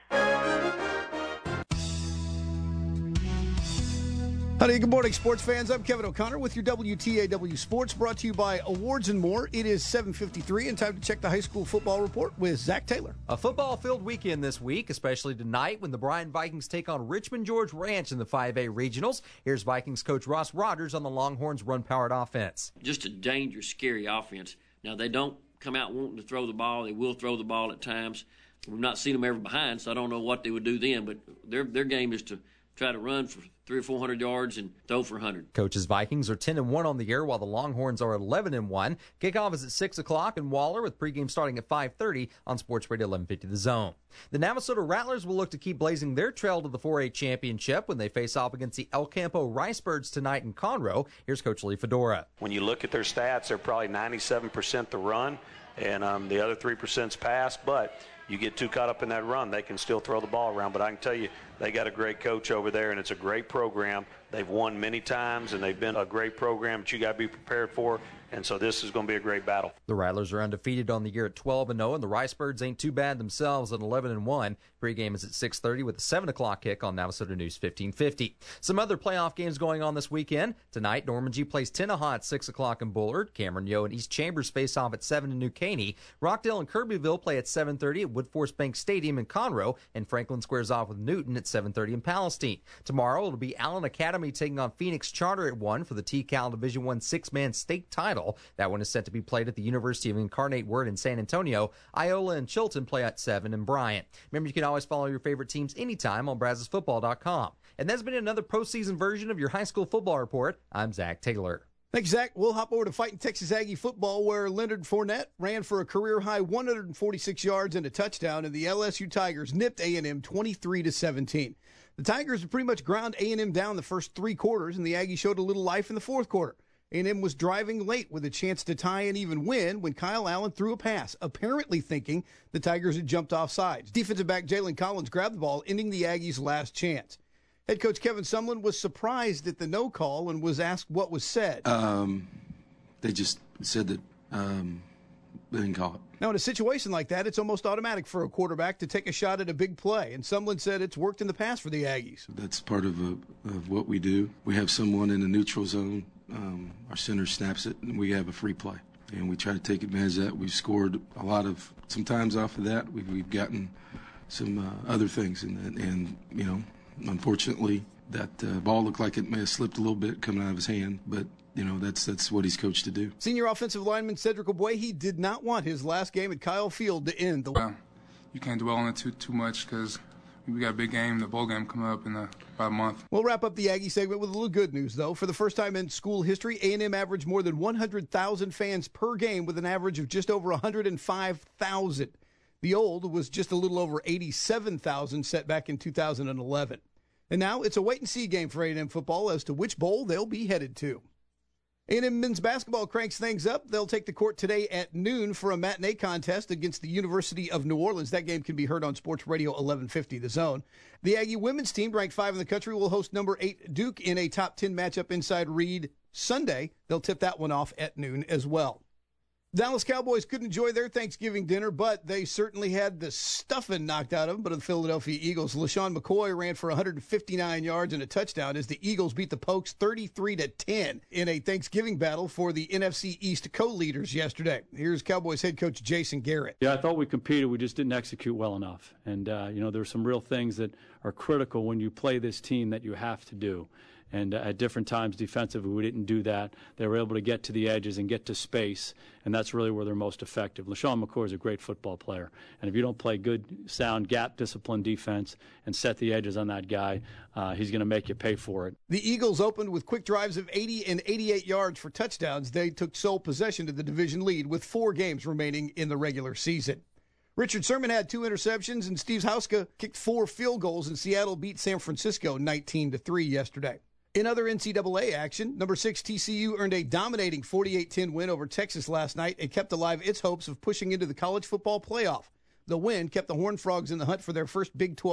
Howdy, good morning, sports fans. I'm Kevin O'Connor with your WTAW Sports, brought to you by Awards and More. It is 7:53 and time to check the high school football report with Zach Taylor. A football-filled weekend this week, especially tonight when the Bryan Vikings take on Richmond George Ranch in the 5A Regionals. Here's Vikings coach Ross Rogers on the Longhorns' run-powered offense. Just a dangerous, scary offense. Now, they don't come out wanting to throw the ball. They will throw the ball at times. We've not seen them ever behind, so I don't know what they would do then, but their game is to try to run for 300 or 400 yards and throw for 100. Coach's Vikings are 10-1 on the year, while the Longhorns are 11-1. Kickoff is at 6 o'clock in Waller, with pregame starting at 5:30 on Sports Radio 1150 The Zone. The Navasota Rattlers will look to keep blazing their trail to the 4A championship when they face off against the El Campo Ricebirds tonight in Conroe. Here's Coach Lee Fedora. When you look at their stats, they're probably 97% the run, and the other 3%'s pass, but you get too caught up in that run, they can still throw the ball around. But I can tell you, they got a great coach over there, and it's a great program. They've won many times, and they've been a great program that you got to be prepared for. And so this is going to be a great battle. The Rattlers are undefeated on the year at 12-0, and the Ricebirds ain't too bad themselves at 11-1. Pregame is at 6:30 with a 7 o'clock kick on Navasota News 1550. Some other playoff games going on this weekend. Tonight, Normandy plays Tenaha at 6 o'clock in Bullard. Cameron Yo and East Chambers face off at 7 in New Caney. Rockdale and Kirbyville play at 7:30 at Woodforce Bank Stadium in Conroe, and Franklin squares off with Newton at 7:30 in Palestine. Tomorrow, it'll be Allen Academy taking on Phoenix Charter at 1 for the T-Cal Division I six-man state title. That one is set to be played at the University of Incarnate Word in San Antonio. Iola and Chilton play at 7 in Bryant. Remember, you can always follow your favorite teams anytime on BrazosFootball.com. And that's been another postseason version of your high school football report. I'm Zach Taylor. Thanks, Zach. We'll hop over to Fighting Texas Aggie football, where Leonard Fournette ran for a career-high 146 yards and a touchdown, and the LSU Tigers nipped A&M 23-17. The Tigers pretty much ground A&M down the first three quarters, and the Aggies showed a little life in the fourth quarter. A&M was driving late with a chance to tie and even win when Kyle Allen threw a pass, apparently thinking the Tigers had jumped off sides. Defensive back Jalen Collins grabbed the ball, ending the Aggies' last chance. Head coach Kevin Sumlin was surprised at the no call and was asked what was said. They just said that they didn't call it. Now, in a situation like that, it's almost automatic for a quarterback to take a shot at a big play, and Sumlin said it's worked in the past for the Aggies. That's part of what we do. We have someone in the neutral zone. Our center snaps it, and we have a free play. And we try to take advantage of that. We've scored a lot of, sometimes off of that, we've gotten some other things. And you know, unfortunately, that ball looked like it may have slipped a little bit coming out of his hand, but you know, that's what he's coached to do. Senior offensive lineman Cedric Ogbuehi, he did not want his last game at Kyle Field to end. You can't dwell on it too much because we got a big game, the bowl game coming up in about a month. We'll wrap up the Aggie segment with a little good news, though. For the first time in school history, A&M averaged more than 100,000 fans per game with an average of just over 105,000. The old was just a little over 87,000 set back in 2011. And now it's a wait-and-see game for A&M football as to which bowl they'll be headed to. A&M men's basketball cranks things up. They'll take the court today at noon for a matinee contest against the University of New Orleans. That game can be heard on Sports Radio 1150 The Zone. The Aggie women's team, ranked 5 in the country, will host number 8 Duke in a top 10 matchup inside Reed Sunday. They'll tip that one off at noon as well. Dallas Cowboys couldn't enjoy their Thanksgiving dinner, but they certainly had the stuffing knocked out of them. But the Philadelphia Eagles, LaShawn McCoy ran for 159 yards and a touchdown as the Eagles beat the Pokes 33-10 in a Thanksgiving battle for the NFC East co-leaders yesterday. Here's Cowboys head coach Jason Garrett. Yeah, I thought we competed. We just didn't execute well enough. And, there are some real things that are critical when you play this team that you have to do. And at different times defensively, we didn't do that. They were able to get to the edges and get to space, and that's really where they're most effective. LaShawn McCoy is a great football player, and if you don't play good, sound, gap-disciplined defense and set the edges on that guy, he's going to make you pay for it. The Eagles opened with quick drives of 80 and 88 yards for touchdowns. They took sole possession of the division lead with 4 games remaining in the regular season. Richard Sherman had 2 interceptions, and Steve Hauska kicked 4 field goals, and Seattle beat San Francisco 19-3 yesterday. In other NCAA action, number 6 TCU earned a dominating 48-10 win over Texas last night and kept alive its hopes of pushing into the college football playoff. The win kept the Horned Frogs in the hunt for their first Big 12